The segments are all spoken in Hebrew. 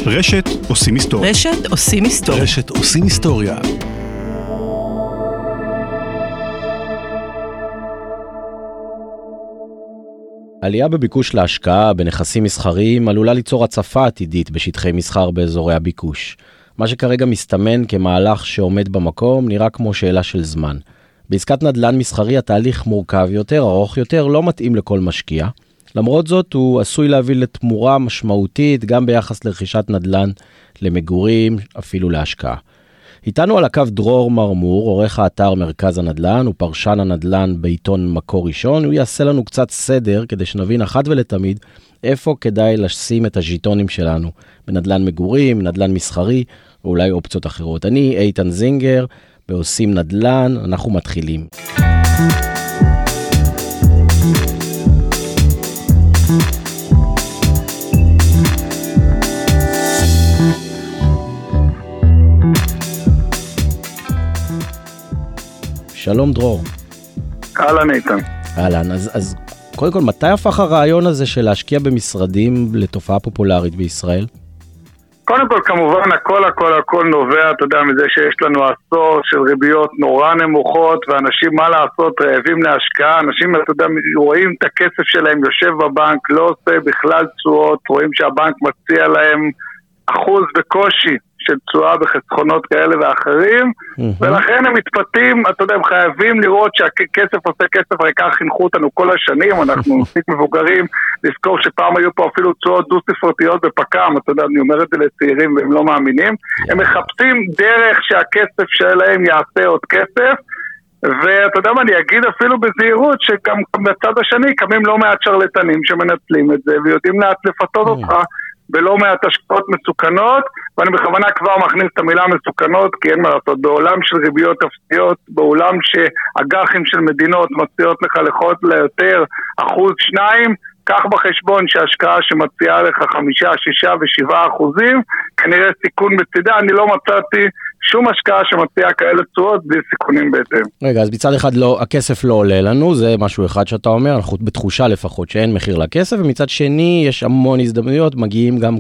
רשת עושים היסטוריה. רשת עושים היסטוריה. רשת עושים היסטוריה. עלייה בביקוש להשקעה בנכסים מסחריים עלולה ליצור הצפה עתידית בשטחי מסחר באזורי הביקוש. מה שכרגע מסתמן כמהלך שעומד במקום נראה כמו שאלה של זמן. בעסקת נדל"ן מסחרי התהליך מורכב יותר, ארוך יותר, לא מתאים לכל משקיע. למרות זאת הוא עשוי להביא לתמורה משמעותית גם ביחס לרכישת נדל"ן למגורים, אפילו להשקעה. איתנו על הקו דרור מרמור, עורך האתר מרכז הנדל"ן ופרשן הנדל"ן בעיתון מקור ראשון. הוא יעשה לנו קצת סדר כדי שנבין אחת ולתמיד איפה כדאי לשים את הז'יטונים שלנו בנדל"ן מגורים, נדל"ן מסחרי ואולי אופציות אחרות. אני איתן זינגר, בעושים נדל"ן, אנחנו מתחילים. שלום דרור. אהלן איתן. אהלן, אז קודם כל, מתי הפך הרעיון הזה של להשקיע במשרדים לתופעה פופולרית בישראל? קודם כל, כמובן, הכל נובע, אתה יודע, מזה שיש לנו עשור של ריביות נורא נמוכות, ואנשים, מה לעשות, רעבים להשקעה, אנשים, אתה יודע, רואים את הכסף שלהם יושב בבנק, לא עושה בכלל תשואות, רואים שהבנק מציע להם אחוז בקושי של תשואה בחסכונות כאלה ואחרים, ולכן הם מתפתים, אתה יודע, הם חייבים לראות שהכסף עושה כסף, הרי כך חינכו אותנו כל השנים, אנחנו מספיק מבוגרים, לזכור שפעם היו פה אפילו תשואות דו-ספרתיות בפקם, אתה יודע, אני אומר את זה לצעירים והם לא מאמינים, הם מחפשים דרך שהכסף שלהם יעשה עוד כסף, ואתה יודע מה, אני אגיד אפילו בזהירות, שגם בצד השני קמים לא מעט שרלטנים שמנצלים את זה, ויודעים לאט לפתות אותך, בלא מעט השקעות מסוכנות, ואני בכוונה כבר מכניס את המילה מסוכנות, כי אין מה לעשות, בעולם של ריביות אפסיות, בעולם שהגחים של מדינות מציעות לך ליותר 1%, 2%, קח בחשבון שההשקעה שמציעה לך 5, 6 ו7%, כנראה סיכון בצדה, אני לא מצאתי שום השקעה שמציעה כאלה תשואות בלי סיכונים בהתאם. רגע, אז בצד אחד הכסף לא עולה לנו, זה משהו אחד שאתה אומר, אנחנו בתחושה לפחות שאין מחיר לכסף, ומצד שני יש המון הזדמנויות, מגיעים גם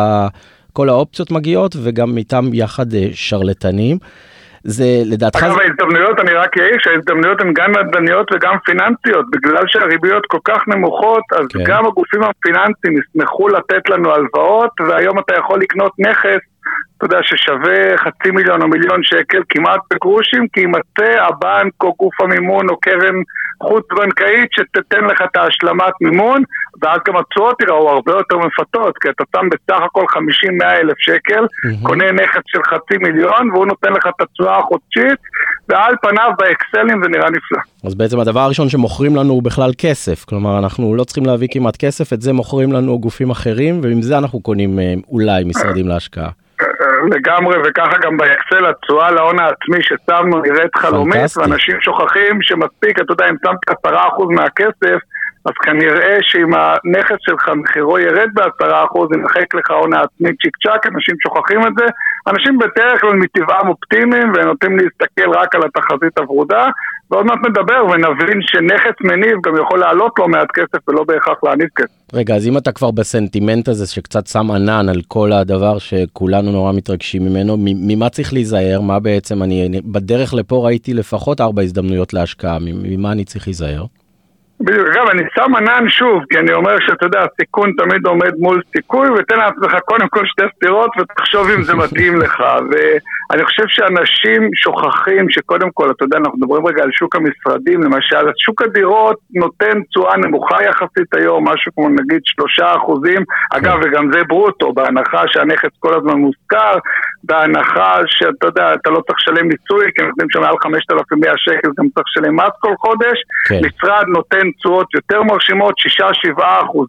כל האופציות מגיעות, וגם איתם יחד שרלטנים. זה לדעתך... אגב, ההזדמנויות, אני רק אעיר שההזדמנויות הן גם נדל"ניות וגם פיננסיות, בגלל שהריביות כל כך נמוכות, אז גם הגופים הפיננסיים ישמחו לתת לנו הלוואות, והיום אתה יכול לקנות נכס, אתה יודע, ששווה 500,000 או 1,000,000 שקל כמעט בגרושים, כי ימצא הבנק או גוף המימון או קרן חוץ בנקאית שתתן לך את ההשלמת מימון, ואז גם התשואות יראו הרבה יותר מפתות, כי אתה שם בסך הכל 50,000-100,000 שקל, קונה נכס של 500,000 והוא נותן לך את התשואה החודשית, ועל פניו באקסלים זה נראה נפלא. אז בעצם הדבר הראשון שמוכרים לנו הוא בכלל כסף, כלומר אנחנו לא צריכים להביא כמעט כסף, את זה מוכרים לנו גופים אחרים, ועם זה אנחנו קונים אולי משרדים להשקעה. לגמרי, וככה גם באקסל התשואה להון העצמי ששמנו נראית חלומית, ואנשים שוכחים שמספיק, אתה יודע, אם שמת 10% מהכסף, אז כנראה שאם הנכס שלך מחירו ירד ב10%, ינחק לך הון העצמי צ'יק צ'ק, אנשים שוכחים את זה, אנשים בדרך כלל מטבעם אופטימיים, ונוטים להסתכל רק על התחזית הוורודה, ועוד מעט נדבר ונבין שנכס מניב גם יכול לעלות לו מעט כסף ולא בהכרח להניב כסף. רגע, אז אם אתה כבר בסנטימנט הזה שקצת שם ענן על כל הדבר שכולנו נורא מתרגשים ממנו, ממה צריך להיזהר? מה בעצם אני בדרך לפה ראיתי לפחות 4 הזדמנויות להשקעה, ממה אני צריך להיזהר? בדיוק, אגב, אני שם ענן שוב, כי אני אומר שאתה יודע, הסיכון תמיד עומד מול סיכוי, ותן לעצמך קודם כל 2 סתירות, ותחשוב אם זה מתאים לך, ואני חושב שאנשים שוכחים שקודם כל, אתה יודע, אנחנו מדברים רגע על שוק המשרדים, למשל, שוק הדירות נותן תשואה נמוכה יחסית היום, משהו כמו נגיד 3%, אגב, וגם זה ברוטו, בהנחה שהנכס כל הזמן מוזכר, בהנחה שאתה יודע, אתה לא צריך לשלם מיסוי, כי נותנים שם מעל 5,100 שקל, גם צריך לשלם מס כל חודש, משרד נותן תשואות יותר מרשימות, 6-7%.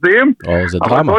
זה דרמה.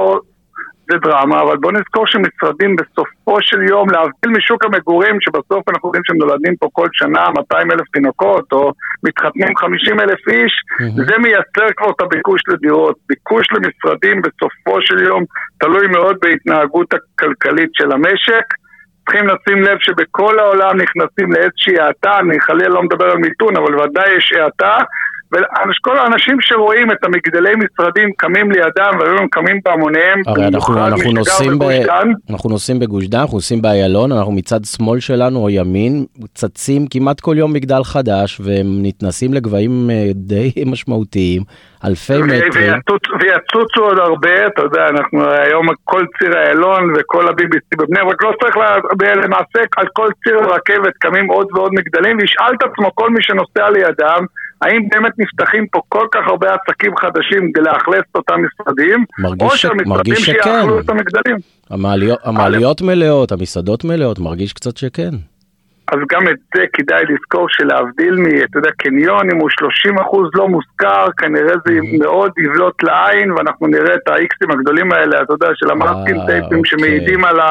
זה דרמה, אבל בוא נזכור שמשרדים בסופו של יום, להבדיל משוק המגורים, שבסוף אנחנו יודעים שנולדים פה כל שנה 200,000 תינוקות, או מתחתנים 50,000 איש, זה מייצר כבר את הביקוש לדירות. ביקוש למשרדים בסופו של יום תלוי מאוד בהתנהגות הכלכלית של המשק. צריכים לשים לב שבכל העולם נכנסים לאיזושהי האטה, אני חלילה לא מדבר על מיתון, אבל ודאי יש האטה, וכל האנשים שרואים את המגדלי משרדים קמים לידם, והיום קמים בהמוניהם. הרי אנחנו נוסעים בגוש דן, אנחנו נוסעים באיילון, אנחנו מצד שמאל שלנו או ימין, צצים כמעט כל יום מגדל חדש, והם נתנסים לגבהים די משמעותיים, אלפי מטרים. ויצוצו עוד הרבה, אתה יודע, אנחנו היום כל ציר איילון וכל ה-BBC בבני, רק לא צריך למעשה על כל ציר רכבת קמים עוד ועוד מגדלים, וישאל את עצמו כל מי שנוסע לידם, האם באמת נפתחים פה כל כך הרבה עסקים חדשים כדי לאכלס אותם משרדים, או שהמשרדים שיאכלו את המגדלים. המעליות מלאות, המסעדות מלאות, מרגיש קצת שכן. אז גם את זה כדאי לזכור שלהבדיל אתה יודע, קניון, אם הוא 30% לא מוזכר, כנראה זה מאוד יבלוט לעין, ואנחנו נראה את האיקסים הגדולים האלה, אתה יודע, של המאסקים טייפים שמעידים על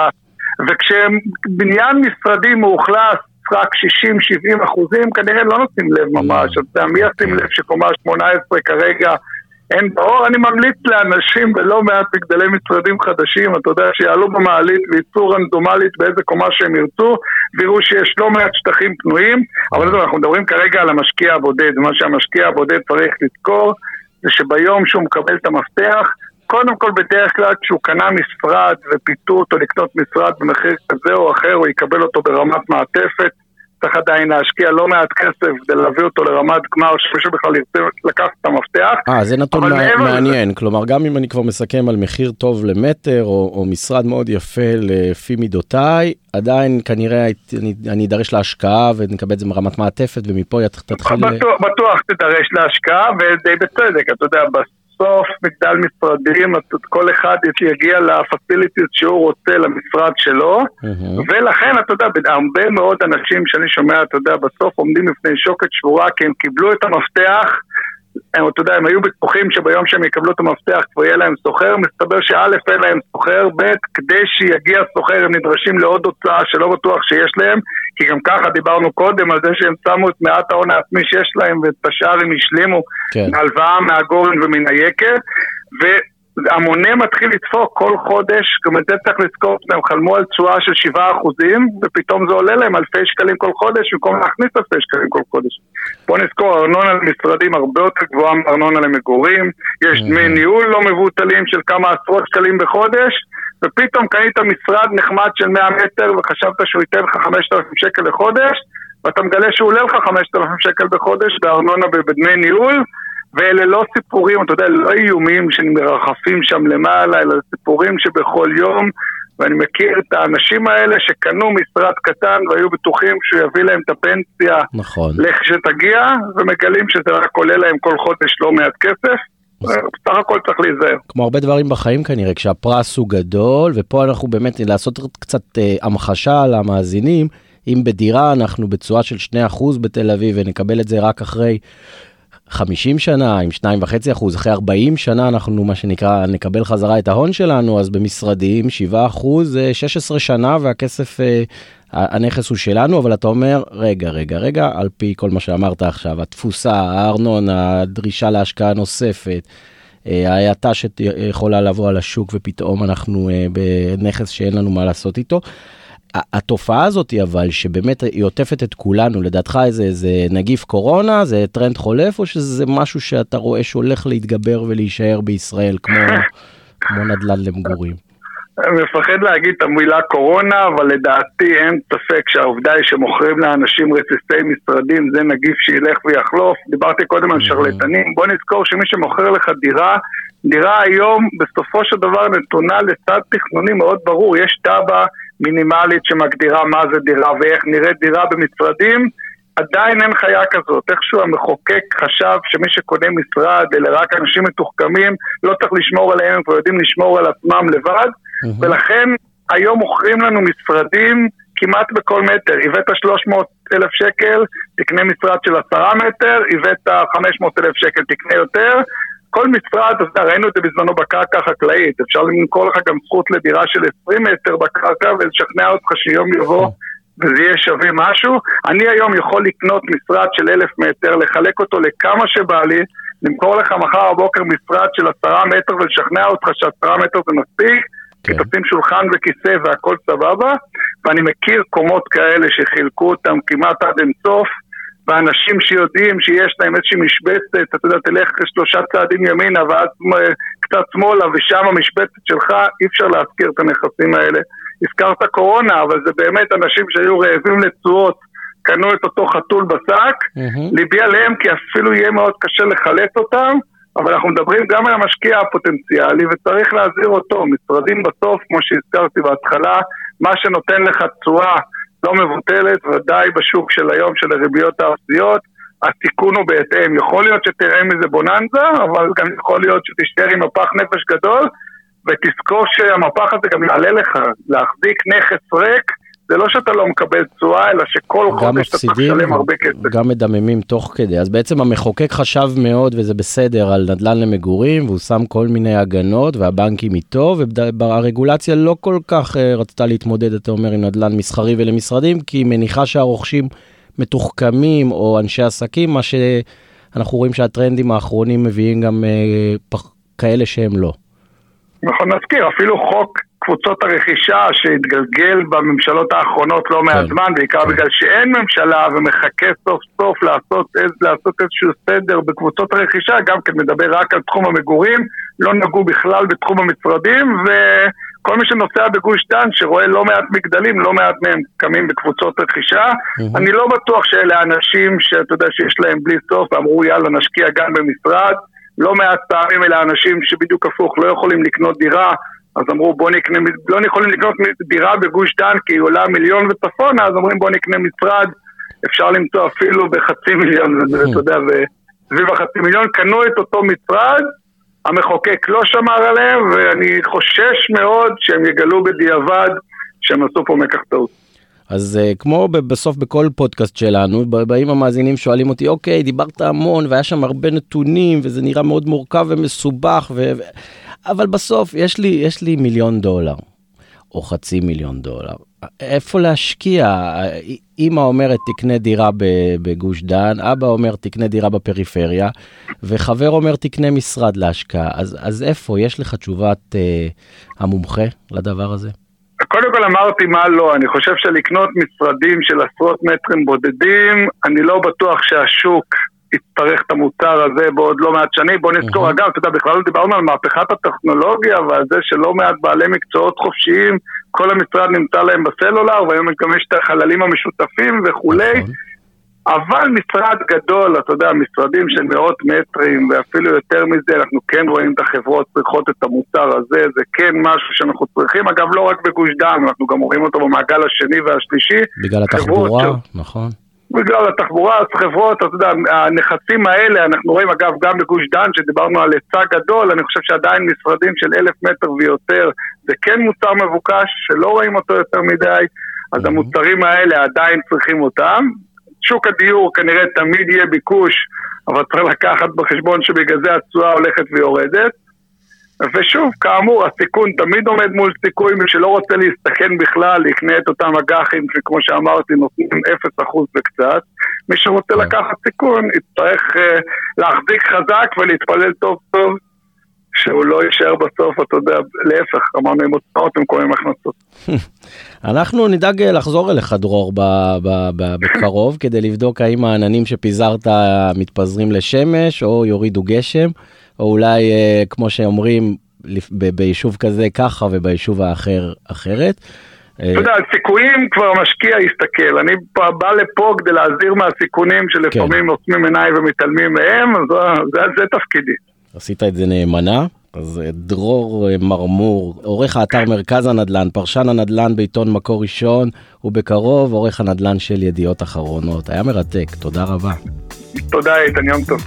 בניין משרדים מאוכלס, רק 60-70%, כנראה לא נותנים לב ממש, אתה יודע, מי ישים לב שקומה 18 כרגע, אין באור. אני ממליץ לאנשים בלא מעט מגדלי משרדים חדשים, אתה יודע, שיעלו במעלית וייצאו רנדומלית באיזה קומה שהם ירצו, ויראו שיש לא מעט שטחים פנויים, אבל אנחנו מדברים כרגע על המשקיע הבודד, מה שהמשקיע הבודד צריך לזכור, זה שביום שהוא מקבל את המפתח, קודם כל בדרך כלל כשהוא קנה משרד ופיתו אותו לקנות משרד במחיר כזה או אחר, הוא יקבל אותו ברמת מעטפת, צריך עדיין להשקיע לא מעט כסף כדי להביא אותו לרמת גמר שמישהו בכלל ירצה לקחת את המפתח. זה נתון מעניין, כלומר גם אם אני כבר מסכם על מחיר טוב למטר או משרד מאוד יפה לפי מידותיי, עדיין כנראה אני אדרש להשקעה ונקבל את זה מרמת מעטפת ומפה תתחיל... בטוח תדרש להשקעה ודי בצדק, אתה יודע, בסוף מגדל משרדים, כל אחד יגיע לפסיליטיז שהוא רוצה למשרד שלו, ולכן אתה יודע, הרבה מאוד אנשים שאני שומע, אתה יודע, בסוף עומדים לפני שוקת שבורה, כי הם קיבלו את המפתח, אתה יודע, הם היו בטוחים שביום שהם יקבלו את המפתח כבר יהיה להם סוחר, מסתבר שא' אין להם סוחר, ב' כדי שיגיע סוחר הם נדרשים לעוד הוצאה שלא בטוח שיש להם, כי גם ככה דיברנו קודם על זה שהם שמו את מעט ההון העצמי שיש להם, ואת השאר הם השלימו מהלוואה מהגורן ומן היקר, והמונה מתחיל לדפוק כל חודש, גם את זה צריך לזכור, הם חלמו על תשואה של 7%, ופתאום זה עולה להם אלפי שקלים כל חודש, במקום להכניס אלפי שקלים כל חודש. בוא נזכור, ארנונה למשרדים הרבה יותר גבוהה מארנונה למגורים, יש דמי ניהול לא מבוטלים של כמה עשרות שקלים בחודש, ופתאום קנית משרד נחמד של 100 מטר, וחשבת שהוא ייתן לך 5,000 שקל לחודש, ואתה מגלה שהוא עולה לך 5,000 שקל בחודש, בארנונה בדמי ניהול, ואלה לא סיפורים, אתה יודע, לא איומים שמרחפים שם למעלה, אלא סיפורים שבכל יום, ואני מכיר את האנשים האלה שקנו משרד קטן, והיו בטוחים שהוא יביא להם את הפנסיה, נכון. לכשתגיע, ומגלים שזה רק עולה להם כל חודש לא מעט כסף, בסך הכל צריך להיזהר. כמו הרבה דברים בחיים כנראה, כשהפרס הוא גדול, ופה אנחנו באמת לעשות קצת המחשה על המאזינים, אם בדירה אנחנו בצורה של 2% בתל אביב, ונקבל את זה רק אחרי 50 שנה, עם 2.5%, אחרי 40 שנה אנחנו, מה שנקרא, נקבל חזרה את ההון שלנו, אז במשרדים 7%, 16 שנה, והכסף, הנכס הוא שלנו, אבל אתה אומר, רגע, על פי כל מה שאמרת עכשיו, התפוסה, הארנון, הדרישה להשקעה נוספת, ההייתה שיכולה לבוא על השוק, ופתאום אנחנו בנכס שאין לנו מה לעשות איתו, התופעה הזאת אבל שבאמת היא עוטפת את כולנו, לדעתך איזה נגיף קורונה, זה טרנד חולף, או שזה משהו שאתה רואה שהולך להתגבר ולהישאר בישראל כמו נדל"ן למגורים? אני מפחד להגיד את המילה קורונה, אבל לדעתי אין ספק שהעובדה היא שמוכרים לאנשים רסיסי משרדים, זה נגיף שילך ויחלוף. דיברתי קודם על שרלטנים, בוא נזכור שמי שמוכר לך דירה היום בסופו של דבר נתונה לצד תכנוני מאוד ברור, יש טאבה מינימלית שמגדירה מה זה דירה ואיך נראית דירה במשרדים, עדיין אין חיה כזאת. איכשהו המחוקק חשב שמי שקונה משרד אלה רק אנשים מתוחכמים, לא צריך לשמור עליהם ויודעים לשמור על עצמם לבד, ולכן היום מוכרים לנו משרדים כמעט בכל מטר. הבאת 300,000 שקל, תקנה משרד של 10 מטר, הבאת 500,000 שקל, תקנה יותר. כל משרד, ראינו את זה בזמנו בקרקע החקלאית, אפשר למכור לך גם זכות לדירה של 20 מטר בקרקע ולשכנע אותך שיום יבוא וזה יהיה שווה משהו. אני היום יכול לקנות משרד של 1,000 מטר, לחלק אותו לכמה שבא לי, למכור לך מחר הבוקר משרד של 10 מטר ולשכנע אותך ש10 מטר זה מספיק, כי תשים שולחן וכיסא והכל סבבה, ואני מכיר קומות כאלה שחילקו אותם כמעט עד אין סוף, ואנשים שיודעים שיש להם איזושהי משבצת, אתה יודע, תלך 3 צעדים ימינה ואז קצת שמאלה ושם המשבצת שלך, אי אפשר להזכיר את הנכסים האלה. הזכרת קורונה, אבל זה באמת אנשים שהיו רעבים לתשואות, קנו את אותו חתול בשק, ליבי עליהם כי אפילו יהיה מאוד קשה לחלט אותם, אבל אנחנו מדברים גם על המשקיע הפוטנציאלי וצריך להזהיר אותו. משרדים בסוף, כמו שהזכרתי בהתחלה, מה שנותן לך תשואה לא מבוטלת, ודאי בשוק של היום של הריביות הארציות, התיקון הוא בהתאם. יכול להיות שתראה מזה בוננזה, אבל גם יכול להיות שתשתר עם מפח נפש גדול, ותזכור שהמפח הזה גם יעלה לך. להחזיק נכס ריק, זה לא שאתה לא מקבל תשואה, אלא שכל חודש אתה צריך לשלם הרבה כסף. גם מדממים תוך כדי. אז בעצם המחוקק חשב מאוד, וזה בסדר, על נדל"ן למגורים, והוא שם כל מיני הגנות, והבנקים איתו, והרגולציה לא כל כך רצתה להתמודד, אתה אומר, עם נדל"ן מסחרי ולמשרדים, כי היא מניחה שהרוכשים מתוחכמים, או אנשי עסקים, מה שאנחנו רואים שהטרנדים האחרונים מביאים גם כאלה שהם לא. נכון, נזכיר, אפילו חוק קבוצות הרכישה שהתגלגל בממשלות האחרונות לא מעט זמן, בעיקר בגלל שאין ממשלה ומחכה סוף סוף לעשות איזשהו סדר בקבוצות הרכישה, גם כן מדבר רק על תחום המגורים, לא נגעו בכלל בתחום המשרדים, וכל מי שנוסע בגוש דן שרואה לא מעט מגדלים, לא מעט מהם קמים בקבוצות רכישה. אני לא בטוח שאלה אנשים שאתה יודע שיש להם בלי סוף, ואמרו יאללה נשקיע גם במשרד, לא מעט פעמים אלה אנשים שבדיוק הפוך לא יכולים לקנות דירה, אז אמרו לא יכולים לקנות דירה בגוש דן כי היא עולה 1,000,000 וצפונה, אז אומרים בוא נקנה משרד, אפשר למצוא אפילו ב500,000, אתה יודע, וסביב 500,000 קנו את אותו משרד, המחוקק לא שמר עליהם, ואני חושש מאוד שהם יגלו בדיעבד שהם עשו פה מקח טעות. אז כמו בסוף בכל פודקאסט שלנו, באים המאזינים שואלים אותי, אוקיי, דיברת המון והיה שם הרבה נתונים, וזה נראה מאוד מורכב ומסובך, אבל בסוף יש לי $1,000,000 או $500,000. איפה להשקיע? אמא אומרת תקנה דירה בגוש דן, אבא אומר תקנה דירה בפריפריה, וחבר אומר תקנה משרד להשקעה. אז איפה? יש לך תשובת המומחה לדבר הזה? קודם כל אמרתי מה לא, אני חושב שלקנות משרדים של עשרות מטרים בודדים, אני לא בטוח שהשוק יצטרך את המוצר הזה בעוד לא מעט שנים. בוא נזכור, אגב, אתה יודע, בכלל דיברנו על מהפכת הטכנולוגיה ועל זה שלא מעט בעלי מקצועות חופשיים, כל המשרד נמצא להם בסלולר, והיום גם יש את החללים המשותפים וכולי, אבל משרד גדול, אתה יודע, משרדים של מאות מטרים ואפילו יותר מזה, אנחנו כן רואים את החברות צריכות את המוצר הזה, זה כן משהו שאנחנו צריכים, אגב לא רק בגוש דן, אנחנו גם רואים אותו במעגל השני והשלישי. בגלל התחבורה, נכון. בגלל התחבורה, אז חברות, אתה יודע, הנכסים האלה, אנחנו רואים אגב גם בגוש דן, שדיברנו על היצע גדול, אני חושב שעדיין משרדים של 1,000 מטר ויותר, זה כן מוצר מבוקש, שלא רואים אותו יותר מדי, אז המוצרים האלה עדיין צריכים אותם. שוק הדיור כנראה תמיד יהיה ביקוש, אבל צריך לקחת בחשבון שבגלל זה התשואה הולכת ויורדת. ושוב, כאמור, הסיכון תמיד עומד מול סיכוי, מי שלא רוצה להסתכן בכלל, יקנה את אותם אג"חים, שכמו שאמרתי, נותנים 0% וקצת. מי שרוצה לקחת סיכון, יצטרך להחזיק חזק ולהתפלל טוב טוב, שהוא לא יישאר בסוף, אתה יודע, להפך, אמרנו עם הוצאות, הם קוראים הכנסות. אנחנו נדאג לחזור אליך, דרור, בקרוב, כדי לבדוק האם העננים שפיזרת מתפזרים לשמש, או יורידו גשם, או אולי, כמו שאומרים, ביישוב כזה ככה, וביישוב האחר אחרת. אתה יודע, על סיכויים כבר המשקיע יסתכל. אני בא לפה כדי להזהיר מהסיכונים שלפעמים עוצמים עיניי ומתעלמים מהם, זה תפקידי. עשית את זה נאמנה. אז דרור מרמור, עורך האתר מרכז הנדל"ן, פרשן הנדל"ן בעיתון מקור ראשון, ובקרוב עורך הנדל"ן של ידיעות אחרונות. היה מרתק, תודה רבה. תודה איתן, יום טוב.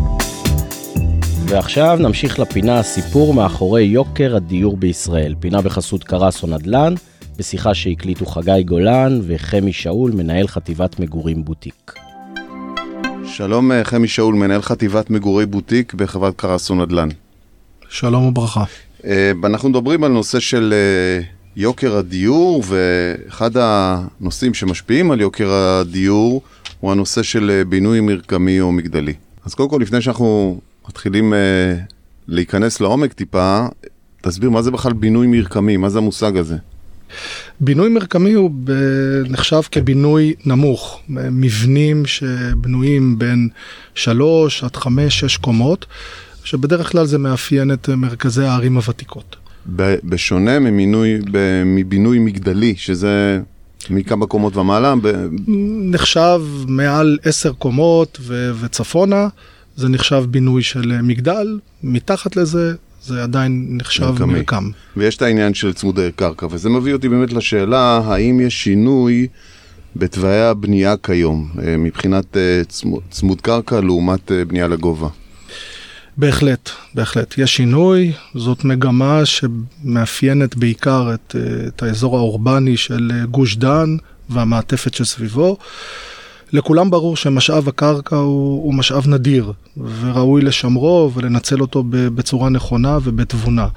ועכשיו נמשיך לפינה הסיפור מאחורי יוקר הדיור בישראל. פינה בחסות קרסו נדל"ן, בשיחה שהקליטו חגי גולן וחמי שאול, מנהל חטיבת מגורים בוטיק. שלום חמי שאול, מנהל חטיבת מגורי בוטיק בחברת קרסו נדל"ן. שלום וברכה. אנחנו מדברים על נושא של יוקר הדיור, ואחד הנושאים שמשפיעים על יוקר הדיור הוא הנושא של בינוי מרקמי או מגדלי. אז קודם כל, לפני שאנחנו מתחילים להיכנס לעומק טיפה, תסביר מה זה בכלל בינוי מרקמי, מה זה המושג הזה? בינוי מרקמי הוא נחשב כבינוי נמוך, מבנים שבנויים בין 3 עד 5, 6 קומות, שבדרך כלל זה מאפיין את מרכזי הערים הוותיקות. בשונה מבינוי מגדלי, שזה מכמה קומות ומעלה? נחשב מעל 10 קומות וצפונה, זה נחשב בינוי של מגדל, מתחת לזה זה עדיין נחשב מרקם. ויש את העניין של צמודי קרקע, וזה מביא אותי באמת לשאלה, האם יש שינוי בתוואי הבנייה כיום, מבחינת צמוד קרקע לעומת בנייה לגובה? בהחלט, בהחלט. יש שינוי, זאת מגמה שמאפיינת בעיקר את האזור האורבני של גוש דן והמעטפת שסביבו. לכולם ברור שמשאב הקרקע הוא משאב נדיר, וראוי לשמרו ולנצל אותו בצורה נכונה ובתבונה.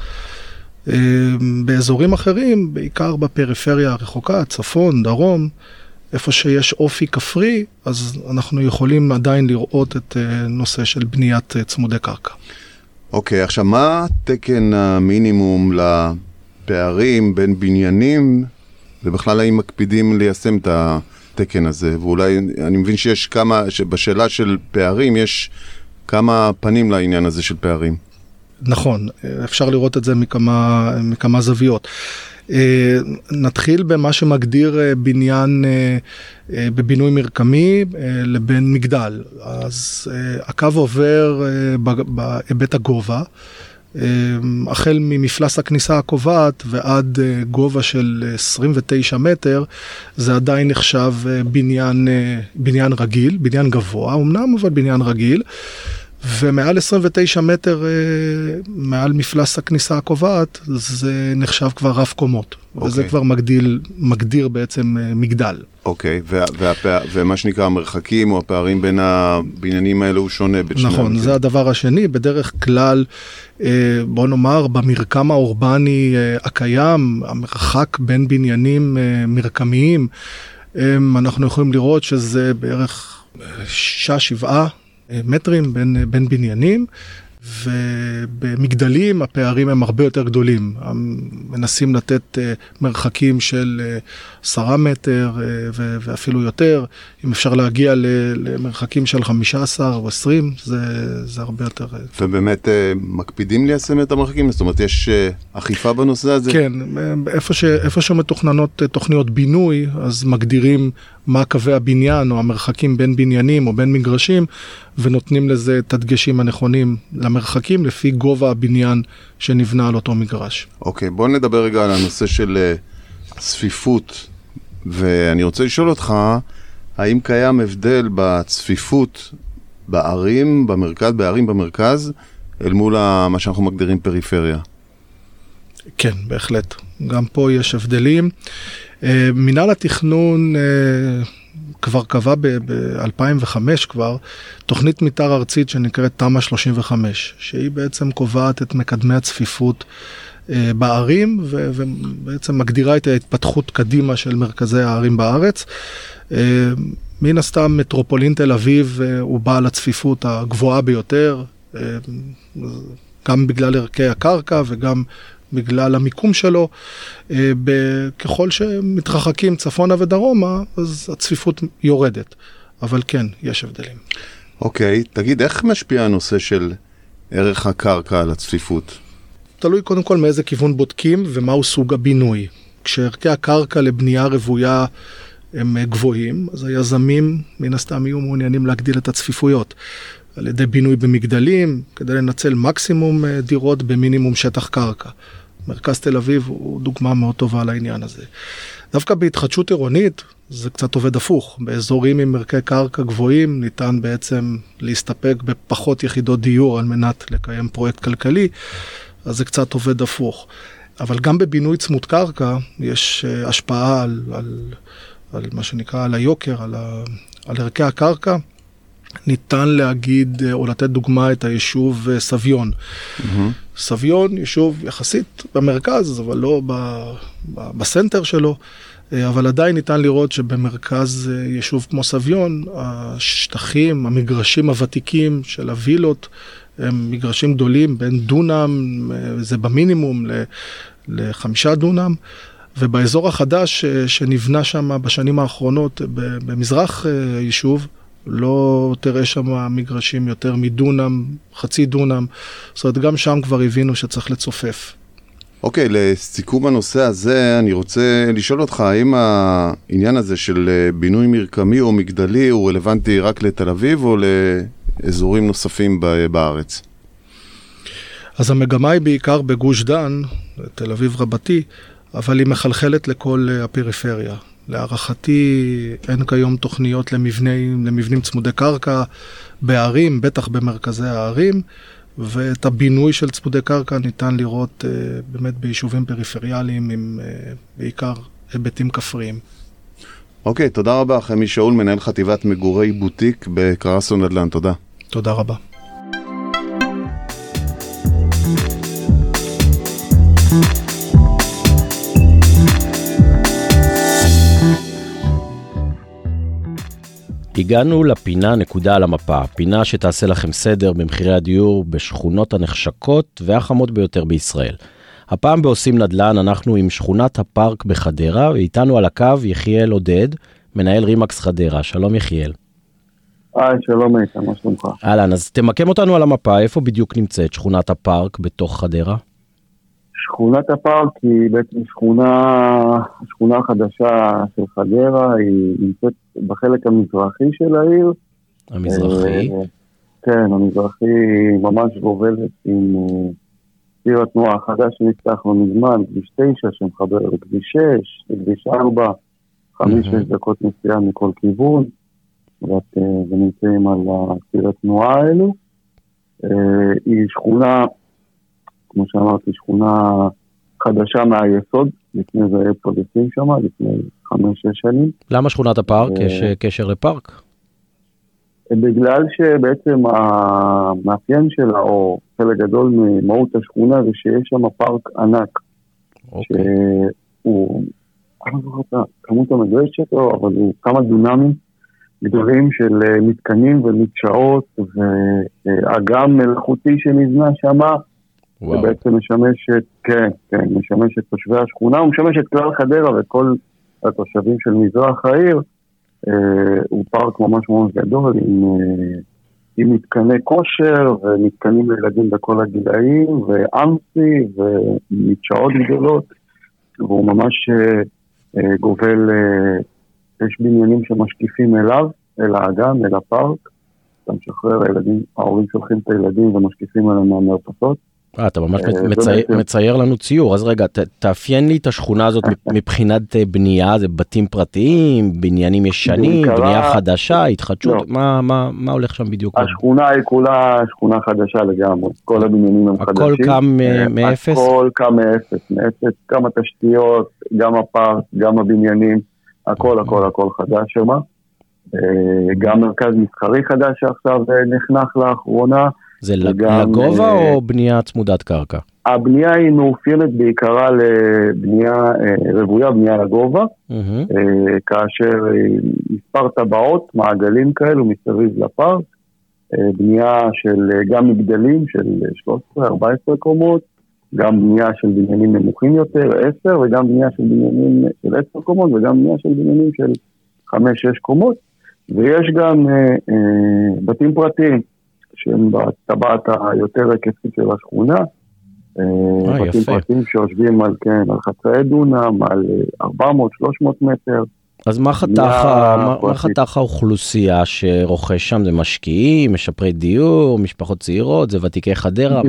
באזורים אחרים, בעיקר בפריפריה הרחוקה, צפון, דרום, איפה שיש אופי כפרי, אז אנחנו יכולים עדיין לראות את נושא של בניית צמודי קרקע. אוקיי, עכשיו מה תקן המינימום לפערים בין בניינים, ובכלל האם מקפידים ליישם את התקן הזה? ואולי, אני מבין שיש שבשאלה של פערים יש כמה פנים לעניין הזה של פערים. נכון, אפשר לראות את זה מכמה זוויות. נתחיל במה שמגדיר בניין בבינוי מרקמי לבין מגדל. אז הקו עובר בהיבט הגובה, החל ממפלס הכניסה הקובעת ועד גובה של 29 מטר, זה עדיין נחשב בניין רגיל, בניין גבוה, אמנם אבל בניין רגיל. ומעל 29 מטר, מעל מפלס הכניסה הקובעת, זה נחשב כבר רב קומות. וזה כבר מגדיר בעצם מגדל. אוקיי, ומה שנקרא המרחקים או הפערים בין הבניינים האלה הוא שונה. נכון, זה הדבר השני. בדרך כלל, בוא נאמר, במרקם האורבני הקיים, המרחק בין בניינים מרקמיים, אנחנו יכולים לראות שזה בערך 6-7 מטרים בין בניינים, ובמגדלים הפערים הם הרבה יותר גדולים. מנסים לתת מרחקים של 10 מטר ואפילו יותר. אם אפשר להגיע למרחקים של 15 או 20, זה הרבה יותר. ובאמת מקפידים ליישם את המרחקים? זאת אומרת, יש אכיפה בנושא הזה? כן, איפה שמתוכננות תוכניות בינוי, אז מגדירים מה קווי הבניין או המרחקים בין בניינים או בין מגרשים, ונותנים לזה את הדגשים הנכונים למרחקים לפי גובה הבניין שנבנה על אותו מגרש. אוקיי, בוא נדבר רגע על הנושא של צפיפות, ואני רוצה לשאול אותך, האם קיים הבדל בצפיפות בערים במרכז, אל מול מה שאנחנו מגדירים פריפריה? כן, בהחלט. גם פה יש הבדלים. מינהל התכנון כבר קבע ב-2005 כבר תוכנית מתאר ארצית שנקראת תמ"א 35, שהיא בעצם קובעת את מקדמי הצפיפות בערים, ובעצם מגדירה את ההתפתחות קדימה של מרכזי הערים בארץ. מן הסתם מטרופולין תל אביב הוא בעל הצפיפות הגבוהה ביותר, גם בגלל ערכי הקרקע וגם בגלל המיקום שלו. ככל שמתרחקים צפונה ודרומה, אז הצפיפות יורדת. אבל כן, יש הבדלים. אוקיי, תגיד, איך משפיע הנושא של ערך הקרקע על הצפיפות? תלוי קודם כל מאיזה כיוון בודקים ומהו סוג הבינוי. כשערכי הקרקע לבנייה רוויה הם גבוהים, אז היזמים מן הסתם יהיו מעוניינים להגדיל את הצפיפויות. על ידי בינוי במגדלים, כדי לנצל מקסימום דירות במינימום שטח קרקע. מרכז תל אביב הוא דוגמה מאוד טובה לעניין הזה. דווקא בהתחדשות עירונית, זה קצת עובד הפוך. באזורים עם ערכי קרקע גבוהים, ניתן בעצם להסתפק בפחות יחידות דיור על מנת לקיים פרויקט כלכלי, אז זה קצת עובד הפוך. אבל גם בבינוי צמוד קרקע, יש השפעה על מה שנקרא, על היוקר, על ערכי הקרקע. ניתן להגיד או לתת דוגמה את היישוב סביון. סביון, יישוב יחסית במרכז, אבל לא בסנטר שלו, אבל עדיין ניתן לראות שבמרכז יישוב כמו סביון, השטחים, המגרשים הוותיקים של הווילות, הם מגרשים גדולים בין דונם, זה במינימום ל5 דונם, ובאזור החדש שנבנה שם בשנים האחרונות, במזרח היישוב, לא תראה שם מגרשים יותר מדונם, חצי דונם, זאת אומרת גם שם כבר הבינו שצריך לצופף. אוקיי, לסיכום הנושא הזה, אני רוצה לשאול אותך, האם העניין הזה של בינוי מרקמי או מגדלי הוא רלוונטי רק לתל אביב או לאזורים נוספים בארץ? אז המגמה היא בעיקר בגוש דן, תל אביב רבתי, אבל היא מחלחלת לכל הפריפריה. להערכתי אין כיום תוכניות למבנים צמודי קרקע בערים, בטח במרכזי הערים, ואת הבינוי של צמודי קרקע ניתן לראות באמת ביישובים פריפריאליים עם בעיקר היבטים כפריים. אוקיי, תודה רבה. חמי שאול, מנהל חטיבת מגורי בוטיק בקרסו נדל"ן. תודה. תודה רבה. הגענו לפינה נקודה על המפה, פינה שתעשה לכם סדר במחירי הדיור בשכונות הנחשקות והחמות ביותר בישראל. הפעם בעושים נדל"ן אנחנו עם שכונת הפארק בחדרה, ואיתנו על הקו יחיאל עודד, מנהל רימקס חדרה. שלום יחיאל. שלום איתן, מה שלומך? אהלן, אז תמקם אותנו על המפה, איפה בדיוק נמצאת שכונת הפארק בתוך חדרה? שכונת הפארק היא בעצם שכונה חדשה של חדרה, היא נמצאת בחלק המזרחי של העיר. המזרחי? כן, המזרחי ממש גובלת עם ציר התנועה החדש שנפתח לא מזמן, כביש 9 שמחבר לכביש 6, לכביש 4, 5-6 דקות נסיעה מכל כיוון, ונמצאים על ציר התנועה האלו. היא שכונה, כמו שאמרתי, שכונה חדשה מהיסוד, לפני זה היה פרדסים שם, לפני 5-6 שנים. למה שכונת הפארק? יש קשר לפארק? בגלל שבעצם המאפיין שלה, או חלק גדול ממהות השכונה, זה שיש שם פארק ענק. שהוא, אני לא זוכר את הכמות המדויקת שלו, אבל הוא כמה דונמים גדולים של מתקנים ומדשאות, ואגם מלאכותי שנבנה שם, ובעצם משמש את תושבי השכונה, הוא משמש את כלל חדרה וכל התושבים של מזרח העיר. הוא פארק ממש ממש גדול עם מתקני כושר ומתקנים לילדים בכל הגילאים ואמסי ומדשאות גדולות, והוא ממש גובל, יש בניינים שמשקיפים אליו, אל האגם, אל הפארק. אתה משחרר הילדים, ההורים שולחים את הילדים ומשקיפים עליהם מהמרפסות. אתה ממש מצייר לנו ציור. אז רגע, תאפיין לי את השכונה הזאת מבחינת בנייה, זה בתים פרטיים, בניינים ישנים, בנייה חדשה, התחדשות, מה הולך שם בדיוק? השכונה היא כולה שכונה חדשה לגמרי, כל הבניינים הם חדשים. הכל קם מאפס? הכל קם מאפס, גם התשתיות, גם הפארק, גם הבניינים, הכל חדש שם. גם מרכז מסחרי חדש שעכשיו נחנך לאחרונה. זה לגובה או בנייה צמודת קרקע? הבנייה היא מאופיינת בעיקרה לבנייה רבויה, בנייה לגובה, כאשר מספר טבעות, מעגלים כאלו מסביב לפארק, בנייה של גם מגדלים של 13-14 קומות, גם בנייה של בניינים נמוכים יותר, 10, וגם בנייה של בניינים של 10 קומות, וגם בנייה של בניינים של 5-6 קומות, ויש גם בתים פרטיים, שהם בטבעת היותר היקפית של השכונה, בתים פרטיים שיושבים על חצאי דונם, על 400-300 מטר. אז מה חתך האוכלוסייה שרוכש שם? זה משקיעים, משפרי דיור, משפחות צעירות, זה ותיקי חדרה?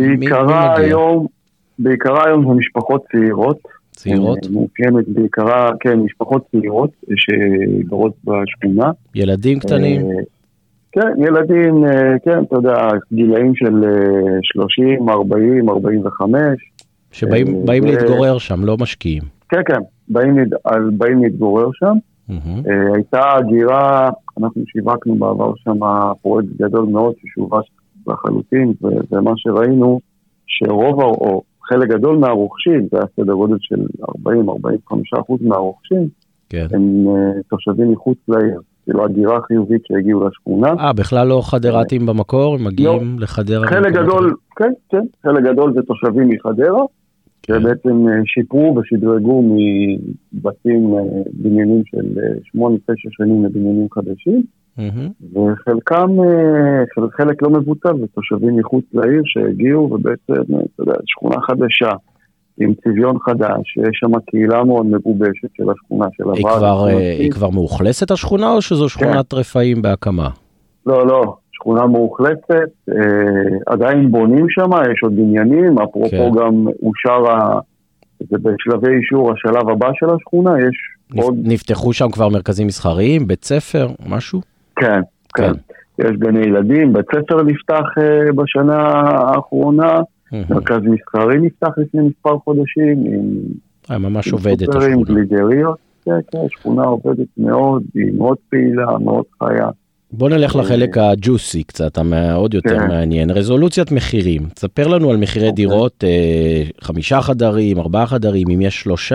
בעיקרה היום זה משפחות צעירות. צעירות? מאופיינת בעיקרה, כן, משפחות צעירות שגרות בשכונה. ילדים קטנים? כן, ילדים, כן, אתה יודע, גילאים של 30, 40, 45. שבאים להתגורר שם, לא משקיעים. כן, כן, באים להתגורר שם. הייתה הגירה, אנחנו שיווקנו בעבר שם פרויקט גדול מאוד ששובש לחלוטין, ומה שראינו, שרוב או חלק גדול מהרוכשים, זה היה סדר גודל של 40-45% מהרוכשים, הם תושבים מחוץ לעיר. כאילו הגירה חיובית שהגיעו לשכונה. בכלל לא חדרתים במקור, הם מגיעים לחדרה? חלק גדול, כן, חלק גדול זה תושבים מחדרה, שבעצם שיפרו ושדרגו מבתים, בניינים של 8-9 שנים לבניינים חדשים, וחלקם, חלק לא מבוטל, זה תושבים מחוץ לעיר שהגיעו, ובעצם, אתה יודע, שכונה חדשה, עם צביון חדש, יש שם קהילה מאוד מגובשת של השכונה של הוועד. היא כבר מאוכלסת השכונה, או שזו שכונת רפאים בהקמה? לא, שכונה מאוכלסת, עדיין בונים שם, יש עוד בניינים, אפרופו גם אושר, זה בשלבי אישור השלב הבא של השכונה, יש עוד... נפתחו שם כבר מרכזים מסחריים, בית ספר, משהו? כן. יש גני ילדים, בית ספר נפתח בשנה האחרונה, מרכז מסחרי נפתח לפני מספר חודשים, ממש עובדת השכונה. גלידריות, כן, שכונה עובדת מאוד, היא מאוד פעילה, מאוד חיה. בוא נלך לחלק הג'וסי קצת, עוד יותר מעניין. רזולוציית מחירים. תספר לנו על מחירי דירות, 5 חדרים, 4 חדרים, אם יש 3.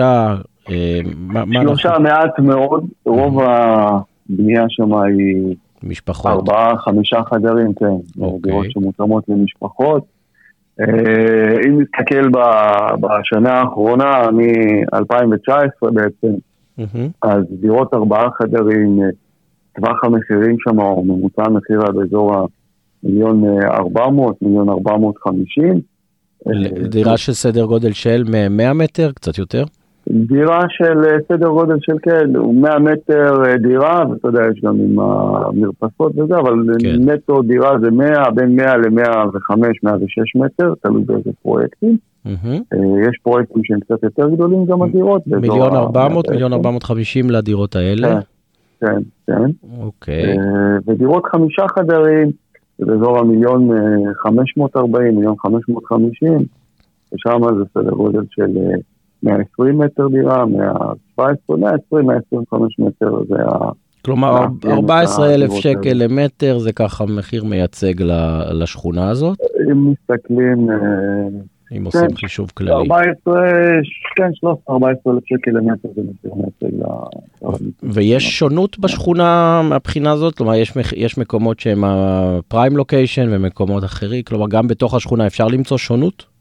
3 מעט מאוד, רוב הבנייה שם היא... משפחות. 4-5 חדרים, כן. דירות שמותאמות למשפחות. אם נסתכל בשנה האחרונה, מ-2019 בעצם, אז דירות 4 חדרים, טווח המחירים שם, או ממוצע המחיר באזור ה1,400,000, 1,450,000. דירה של סדר גודל של 100 מטר, קצת יותר? דירה של סדר גודל של 100 מטר דירה, ואתה יודע, יש גם עם המרפסות וזה, אבל נטו דירה זה 100, בין 100 ל-105, 106 מטר, תלוי באיזה פרויקטים. יש פרויקטים שהם קצת יותר גדולים גם הדירות. 1,400,000, 1,450,000 לדירות האלה? כן. אוקיי. ודירות 5 חדרים, באזור 1,540,000, 1,550,000, ושם זה סדר גודל של 120 מטר דירה, 117, 120, 125 מטר, זה כלומר, 14,000 שקל למטר, זה ככה מחיר מייצג לשכונה הזאת? אם מסתכלים... אם עושים חישוב כללי. 14,000 שקל למטר, זה מחיר מייצג ויש שונות בשכונה מהבחינה הזאת? כלומר, יש מקומות שהם הפריים לוקיישן ומקומות אחרים? כלומר, גם בתוך השכונה אפשר למצוא שונות?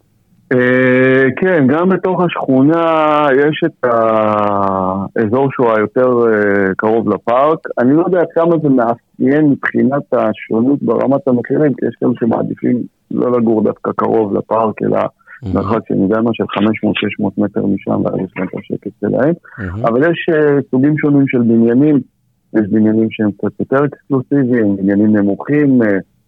כן, גם בתוך השכונה יש את האזור שהוא היותר קרוב לפארק. אני לא יודע כמה זה מאפיין מבחינת השונות ברמת המחירים, כי יש כאלה שמעדיפים לא לגור דווקא קרוב לפארק, אלא מרחק שנדענו של 500-600 מטר משם, ואז יש להם את השקט שלהם. אבל יש סוגים שונים של בניינים, יש בניינים שהם קצת יותר אקסקלוסיביים, בניינים נמוכים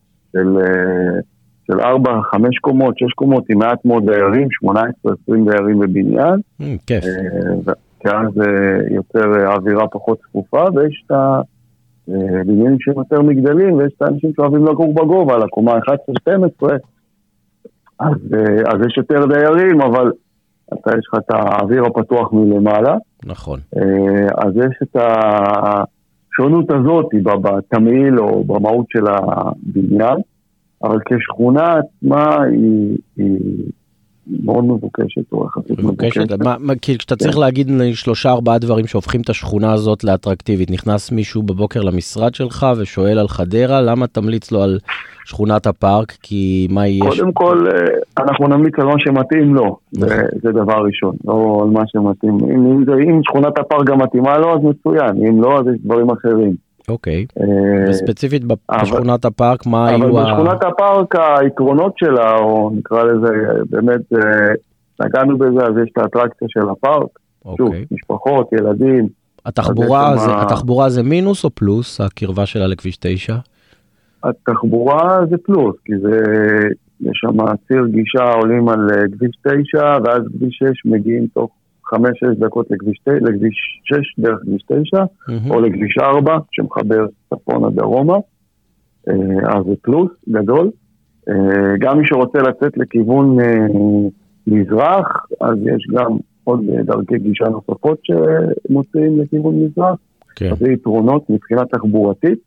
של 4, 5 קומות, 6 קומות, עם מעט מאוד דיירים, 18, 20 דיירים בבניין. כיף. ואז זה יוצר אווירה פחות צפופה, ויש את הבניינים שהם יותר מגדלים, ויש את האנשים שאוהבים לגור בגובה, על הקומה 11-12, אז יש יותר דיירים, אבל אתה יש לך את האוויר הפתוח מלמעלה. נכון. אז יש את השונות הזאת, בתמהיל או במהות של הבניין, אבל כשכונה עצמה היא מאוד מבוקשת, או יחסית מבוקשת. כי כשאתה צריך להגיד 3-4 דברים שהופכים את השכונה הזאת לאטרקטיבית, נכנס מישהו בבוקר למשרד שלך ושואל על חדרה, למה תמליץ לו על שכונת הפארק? כי מה יש? קודם כל, אנחנו נמליץ על מה שמתאים לו, זה דבר ראשון, לא על מה שמתאים. אם שכונת הפארק גם מתאימה לו, אז מצוין, אם לא, אז יש דברים אחרים. אוקיי, וספציפית בשכונת הפארק, מה היו אבל בשכונת הפארק היתרונות שלה, או נקרא לזה, באמת נגענו בזה, אז יש את האטרקציה של הפארק, שוב, משפחות, ילדים. התחבורה זה מינוס או פלוס, הקרבה שלה לכביש 9? התחבורה זה פלוס, כי יש שם ציר גישה עולים על כביש 9, ואז כביש 6 מגיעים תוך 5-6 דקות לכביש 6 דרך כביש 9, או לכביש 4, שמחבר צפון עד דרומה, אז זה פלוס גדול. גם מי שרוצה לצאת לכיוון מזרח, אז יש גם עוד דרכי גישה נוספות שמוצאים לכיוון מזרח, אז זה יתרונות מבחינת תחבורתית.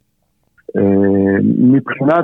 מבחינת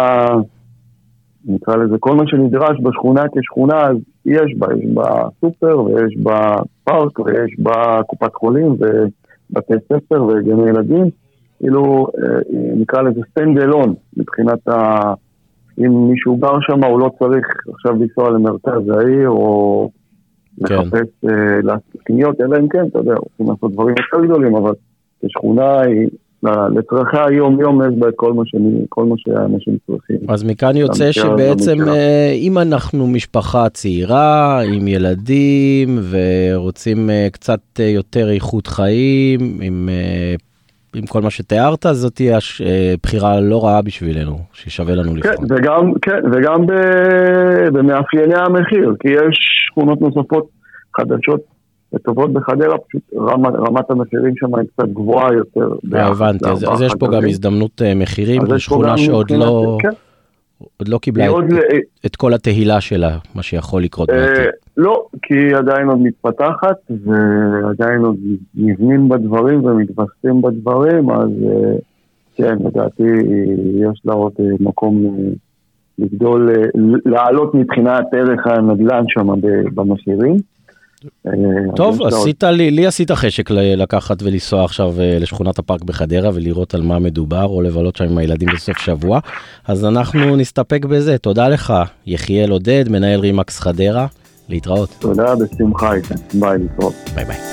נקרא לזה, כל מה שנדרש בשכונה כשכונה, אז יש בה סופר, ויש בה פארק, ויש בה קופת חולים, ובתי ספר, וגני ילדים, כאילו, נקרא לזה סטנד אלון, מבחינת אם מישהו גר שם, הוא לא צריך עכשיו לנסוע למרכז העיר, או לחפש להסקניות, אלא אם כן, אתה יודע, רוצים לעשות דברים יותר גדולים, אבל כשכונה היא, לצרכי היום-יום יש בה את כל מה שהאנשים צריכים. אז מכאן יוצא שבעצם אם אנחנו משפחה צעירה, עם ילדים, ורוצים קצת יותר איכות חיים, עם כל מה שתיארת, זאת תהיה בחירה לא רעה בשבילנו, ששווה לנו לבחון. וגם במאפייני המחיר, כי יש שכונות נוספות חדשות וטובות בחדרה, פשוט רמת המחירים שם היא קצת גבוהה יותר. הבנתי, אז יש פה גם הזדמנות מחירים, זו שכונה שעוד לא קיבלה את כל התהילה שלה, מה שיכול לקרות בעתיד. לא, כי היא עדיין עוד מתפתחת, ועדיין עוד נבנים בדברים ומתבססים בדברים, אז כן, לדעתי יש לה עוד מקום לגדול, לעלות מבחינת ערך הנדל"ן שם במחירים. טוב, לי עשית חשק לקחת ולנסוע עכשיו לשכונת הפארק בחדרה ולראות על מה מדובר, או לבלות שם עם הילדים בסוף שבוע, אז אנחנו נסתפק בזה. תודה לך, יחיאל עודד, מנהל רימקס חדרה, להתראות. תודה, בשמחה איתן, ביי, להתראות. ביי ביי.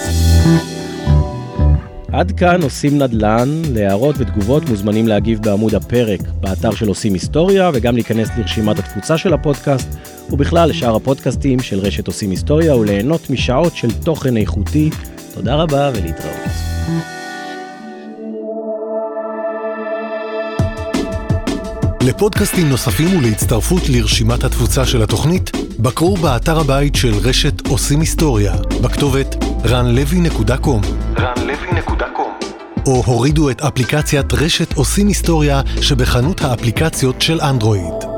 עד כאן עושים נדל"ן, להערות ותגובות מוזמנים להגיב בעמוד הפרק באתר של עושים היסטוריה, וגם להיכנס לרשימת התפוצה של הפודקאסט, ובכלל לשאר הפודקאסטים של רשת עושים היסטוריה, וליהנות משעות של תוכן איכותי. תודה רבה ולהתראות. לפודקאסטים נוספים ולהצטרפות לרשימת התפוצה של התוכנית, בקרו באתר הבית של רשת עושים היסטוריה, בכתובת ranlevy.com או הורידו את אפליקציית רשת עושים היסטוריה שבחנות האפליקציות של אנדרואיד.